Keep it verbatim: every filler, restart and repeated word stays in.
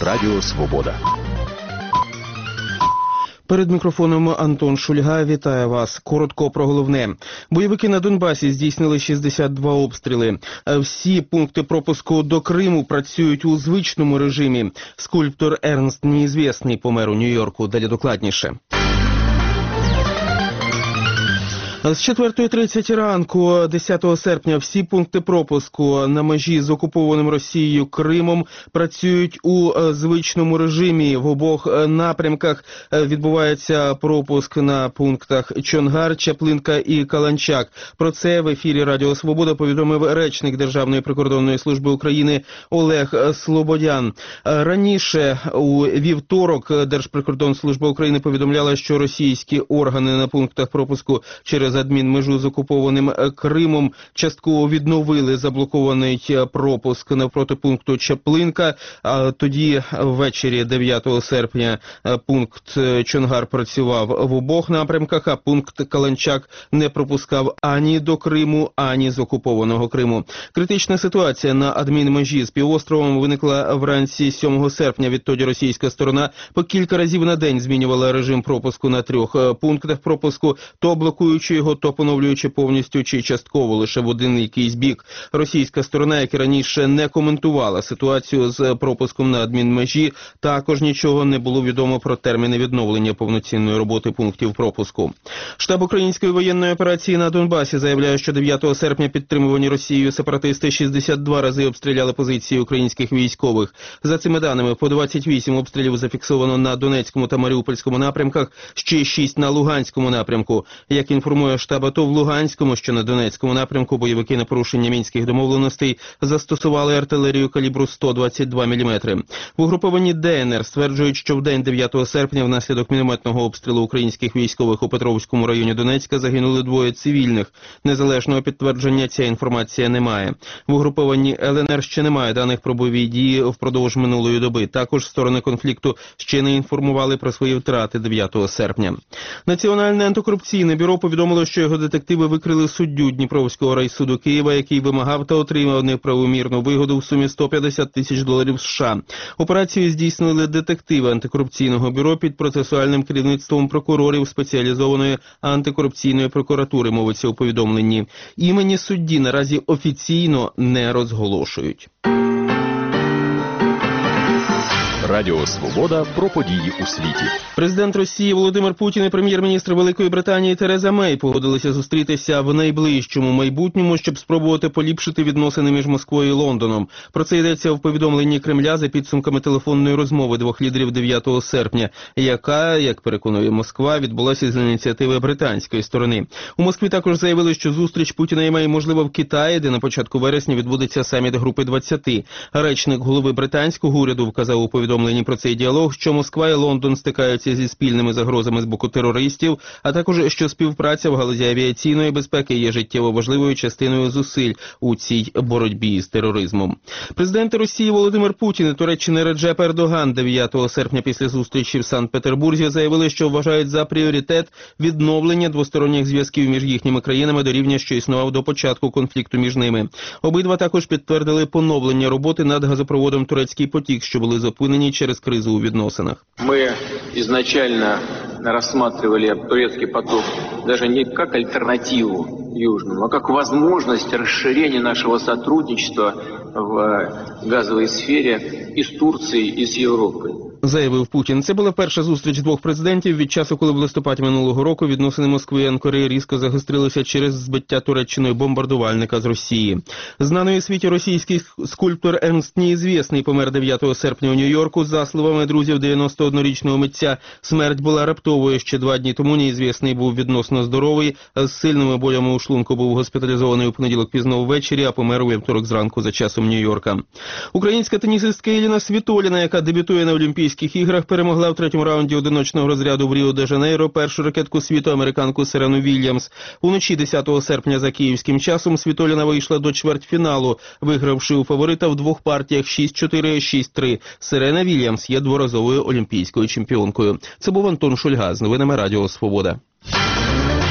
Радіо Свобода. Перед мікрофоном Антон Шульга вітає вас. Коротко про головне. Бойовики на Донбасі здійснили шістдесят два обстріли. Всі пункти пропуску до Криму працюють у звичному режимі. Скульптор Ернст Неізвісний помер у Нью-Йорку. Далі докладніше. З четвертої тридцять ранку десятого серпня всі пункти пропуску на межі з окупованим Росією Кримом працюють у звичному режимі. В обох напрямках відбувається пропуск на пунктах Чонгар, Чаплинка і Каланчак. Про це в ефірі Радіо Свобода повідомив речник Державної прикордонної служби України Олег Слободян. Раніше у вівторок Держприкордонслужба України повідомляла, що російські органи на пунктах пропуску через адмінмежу з окупованим Кримом частково відновили заблокований пропуск навпроти пункту Чаплинка. А тоді ввечері дев'ятого серпня пункт Чонгар працював в обох напрямках, а пункт Каланчак не пропускав ані до Криму, ані з окупованого Криму. Критична ситуація на адмінмежі з півостровом виникла вранці сьомого серпня. Відтоді російська сторона по кілька разів на день змінювала режим пропуску на трьох пунктах пропуску, то блокуючи його, то поновлюючи повністю чи частково лише в один якийсь бік. Російська сторона, як і раніше, не коментувала ситуацію з пропуском на адмінмежі. Також нічого не було відомо про терміни відновлення повноцінної роботи пунктів пропуску. Штаб української воєнної операції на Донбасі заявляє, що дев'ятого серпня підтримувані Росією сепаратисти шістдесят два рази обстріляли позиції українських військових. За цими даними, по двадцять вісім обстрілів зафіксовано на Донецькому та Маріупольському напрямках, ще шість на Луганському напрямку. Як інформує штаб АТО, в Луганському, що на Донецькому напрямку, бойовики на порушення мінських домовленостей застосували артилерію калібру сто двадцять два міліметри. В угрупованні ДНР стверджують, що в день дев'ятого серпня внаслідок мінометного обстрілу українських військових у Петровському районі Донецька загинули двоє цивільних. Незалежного підтвердження ця інформація немає. В угрупованні ЛНР ще немає даних про бойові дії впродовж минулої доби. Також сторони конфлікту ще не інформували про свої втрати дев'ятого серпня. Національне антикорупційне бюро повідомило, що його детективи викрили суддю Дніпровського райсуду Києва, який вимагав та отримав неправомірну вигоду в сумі сто п'ятдесят тисяч доларів США. Операцію здійснили детективи антикорупційного бюро під процесуальним керівництвом прокурорів спеціалізованої антикорупційної прокуратури, мовиться у повідомленні. Імені судді наразі офіційно не розголошують. Радіо Свобода про події у світі. Президент Росії Володимир Путін і прем'єр-міністр Великої Британії Тереза Мей погодилися зустрітися в найближчому майбутньому, щоб спробувати поліпшити відносини між Москвою і Лондоном. Про це йдеться в повідомленні Кремля за підсумками телефонної розмови двох лідерів дев'ятого серпня, яка, як переконує Москва, відбулася з ініціативи британської сторони. У Москві також заявили, що зустріч Путіна і Мей можлива в Китаї, де на початку вересня відбудеться саміт Групи двадцяти. Речник голови британського уряду вказав у повідомленні про цей діалог, що Москва і Лондон стикаються зі спільними загрозами з боку терористів, а також, що співпраця в галузі авіаційної безпеки є життєво важливою частиною зусиль у цій боротьбі з тероризмом. Президенти Росії Володимир Путін і Туреччини Реджеп Ердоган дев'ятого серпня після зустрічі в Санкт-Петербурзі заявили, що вважають за пріоритет відновлення двосторонніх зв'язків між їхніми країнами до рівня, що існував до початку конфлікту між ними. Обидва також підтвердили поновлення роботи над газопроводом «Турецький потік», що були зупинені через кризу у відносинах. Ми изначально рассматривали турецкий поток даже не как альтернативу южному, а как возможность расширения нашего сотрудничества в газовой сфере и с Турцией, и с Европой. Заявив Путін. Це була перша зустріч двох президентів від часу, коли в листопаді минулого року відносини Москви і Анкари різко загострилися через збиття Туреччиною бомбардувальника з Росії. Знаний у світі російський скульптор Ернст Неізвісний помер дев'ятого серпня у Нью-Йорку. За словами друзів дев'яносто однорічного митця, смерть була раптовою. Ще два дні тому Неізвісний був відносно здоровий, з сильними болями у шлунку був госпіталізований у понеділок пізно ввечері, а помер у вівторок зранку за часом Нью-Йорка. Українська тенісистка Еліна Світоліна, яка дебютує на Олімпійських іграх, перемогла в третьому раунді одиночного розряду в Ріо-де-Жанейро першу ракетку світу, американку Серену Вільямс. Уночі десятого серпня за київським часом Світоліна вийшла до чвертьфіналу, вигравши у фаворита в двох партіях шість чотири - шість три. Серена Вільямс є дворазовою олімпійською чемпіонкою. Це був Антон Шульга з новинами Радіо Свобода.